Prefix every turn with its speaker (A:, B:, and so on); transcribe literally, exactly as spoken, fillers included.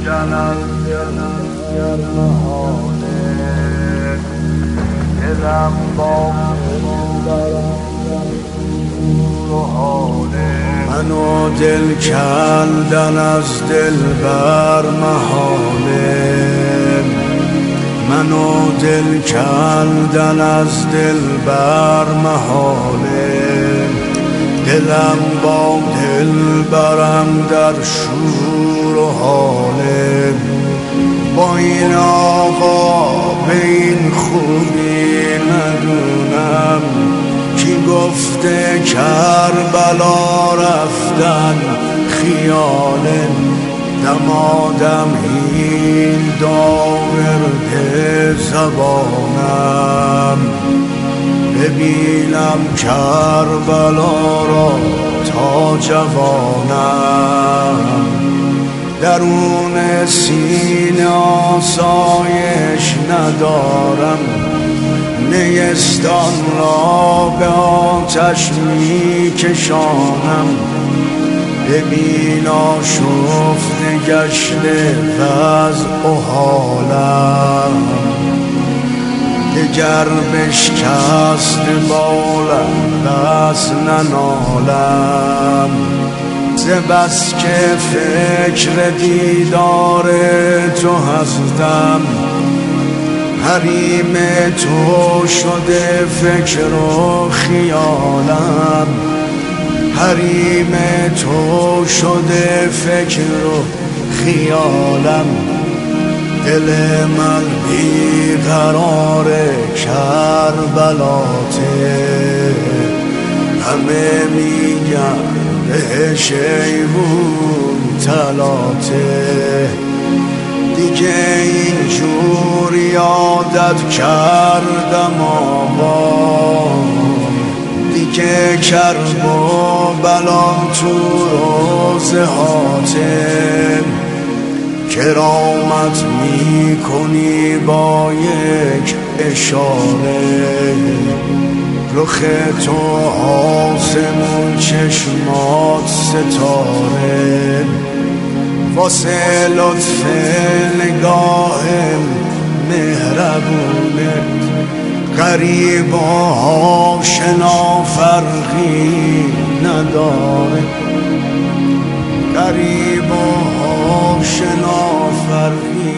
A: روشنم در نهانه دلم با منو دل کندن از دل بر محاله منو دل کندن از دل بر محاله دلم با دل برم در شور و حاله با این آقا به این خوبی ندونم کی گفته کربلا رفتن خیاله دمادم این داورد زبانم ببینم کربلا را تا جوانم درون سینه آسایش ندارم نیستان را به آتش می کشانم ببین آشفته گشته وضع و حالم دگر بشکست بالم بس ننالم ز بس که فکر دیدار تو هستم حریم تو شده فکر و خیالم حریم تو شده فکر و خیالم دل من بیقرار کربلاته همه میگن بهش ایوون تلاته دیگه اینجور یادت کردم آقا دیگه کرب و بلام تو روزه هاته کرامت می کنی با یک اشاره رخ تو آسمون چشمات ستاره واسه لطف نگاه مهربونه غریب و آشنا فرقی نداره غریب و آشنا فرقی